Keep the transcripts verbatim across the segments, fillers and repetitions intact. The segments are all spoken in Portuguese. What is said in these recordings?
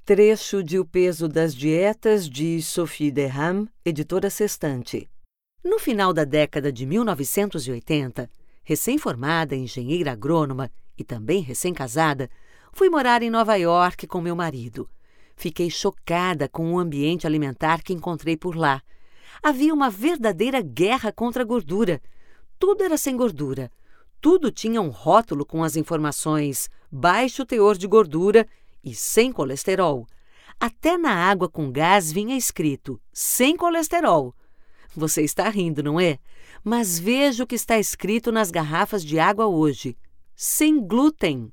Trecho de O Peso das Dietas, de Sophie Derham, editora Sextante. No final da década de mil novecentos e oitenta, recém-formada engenheira agrônoma e também recém-casada, fui morar em Nova York com meu marido. Fiquei chocada com o ambiente alimentar que encontrei por lá. Havia uma verdadeira guerra contra a gordura. Tudo era sem gordura. Tudo tinha um rótulo com as informações baixo teor de gordura e sem colesterol. Até na água com gás vinha escrito sem colesterol. Você está rindo, não é? Mas veja o que está escrito nas garrafas de água hoje. Sem glúten.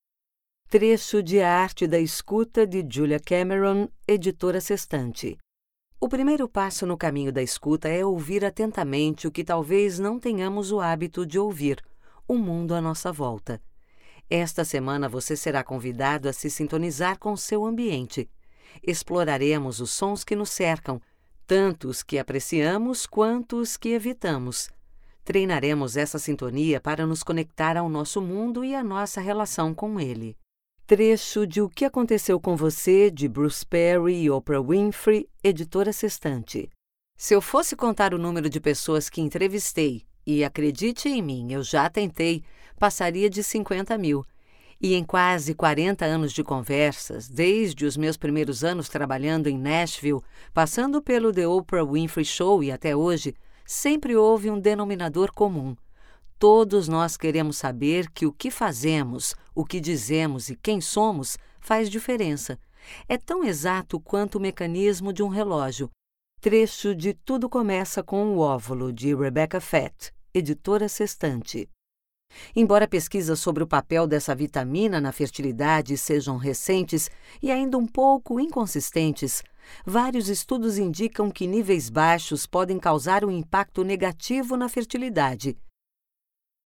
Trecho de A Arte da Escuta, de Julia Cameron, editora Sextante. O primeiro passo no caminho da escuta é ouvir atentamente o que talvez não tenhamos o hábito de ouvir, o mundo à nossa volta. Esta semana você será convidado a se sintonizar com o seu ambiente. Exploraremos os sons que nos cercam, tanto os que apreciamos quanto os que evitamos. Treinaremos essa sintonia para nos conectar ao nosso mundo e à nossa relação com ele. Trecho de O que Aconteceu com Você, de Bruce Perry e Oprah Winfrey, editora Sextante. Se eu fosse contar o número de pessoas que entrevistei, e acredite em mim, eu já tentei, passaria de cinquenta mil. E em quase quarenta anos de conversas, desde os meus primeiros anos trabalhando em Nashville, passando pelo The Oprah Winfrey Show e até hoje, sempre houve um denominador comum. Todos nós queremos saber que o que fazemos, o que dizemos e quem somos faz diferença. É tão exato quanto o mecanismo de um relógio. Trecho de Tudo Começa com o Óvulo, de Rebecca Fett, editora Sextante. Embora pesquisas sobre o papel dessa vitamina na fertilidade sejam recentes e ainda um pouco inconsistentes, vários estudos indicam que níveis baixos podem causar um impacto negativo na fertilidade.